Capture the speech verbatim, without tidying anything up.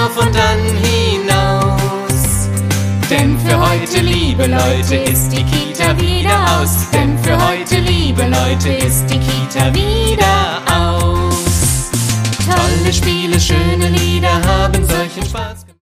auf und dann hinaus. Denn für heute, liebe Leute, ist die Kita wieder aus. Denn für heute, liebe Leute, ist die Kita wieder aus. Tolle Spiele, schöne